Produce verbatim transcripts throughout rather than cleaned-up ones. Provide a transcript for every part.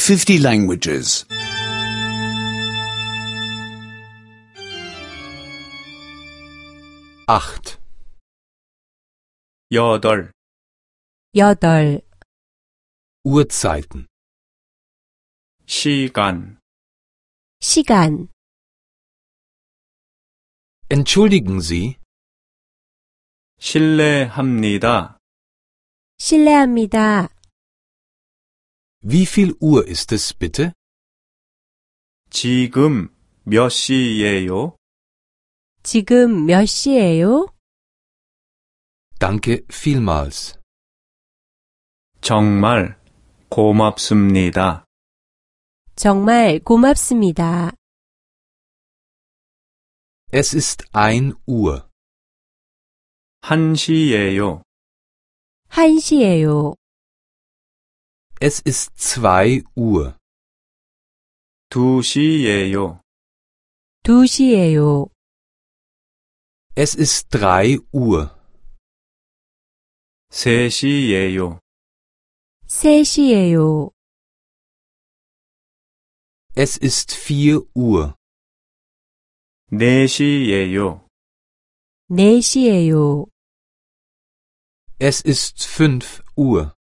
fifty languages. acht, 여덟, 여덟, Uhrzeiten, 시간, 시간, entschuldigen Sie, 실례합니다. 실례합니다. wie viel Uhr ist es bitte? 지금 몇 시예요? 지금 몇 시예요? Danke vielmals. 정말 고맙습니다. 정말 고맙습니다. Es ist ein Uhr. 한 시예요. 한 시예요. Es ist zwei Uhr. 두 시예요. 두 시예요. Es ist drei Uhr. 세 시예요. 세 시예요. Es ist vier Uhr. 네 시예요. 네 시예요. Es ist fünf Uhr.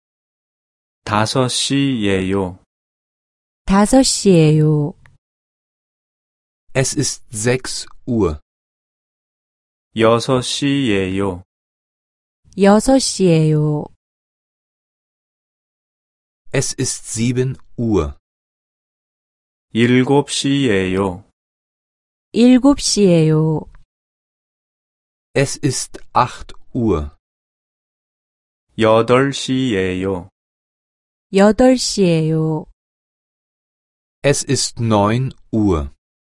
다섯 시예요. 다섯 시예요. Es ist sechs Uhr. 여섯 시예요. 여섯 시예요. Es ist sieben Uhr. 일곱 시예요. 일곱 시예요. Es ist acht Uhr. 여덟 시예요. 여덟 시예요. Es ist neun Uhr.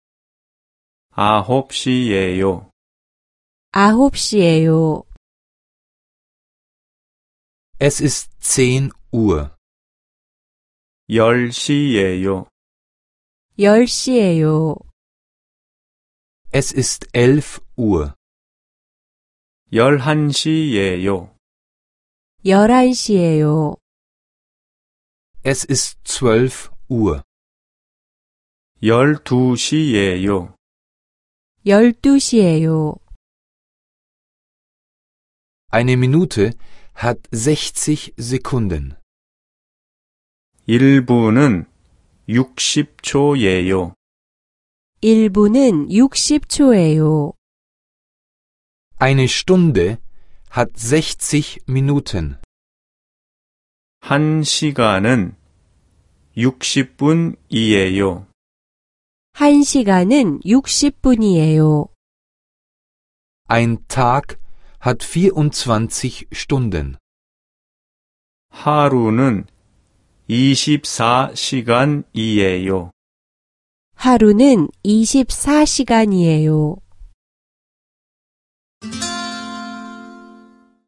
아홉 시예요. 아홉 시예요. Es ist zehn Uhr. 열 시예요. 열 시예요. Es ist elf Uhr. 열한 시예요. 열한 시예요. Es ist zwölf Uhr. 열두 시예요. 열두 시예요. Eine Minute hat sechzig Sekunden. 일 분은 육십 초예요. 일 분은 육십 초예요. Eine Stunde hat sechzig Minuten. 한 시간은 육십 분이에요. 한 시간은 육십 분이에요. Ein Tag hat vierundzwanzig Stunden. 하루는 이십사 시간이에요. 하루는 이십사 시간이에요.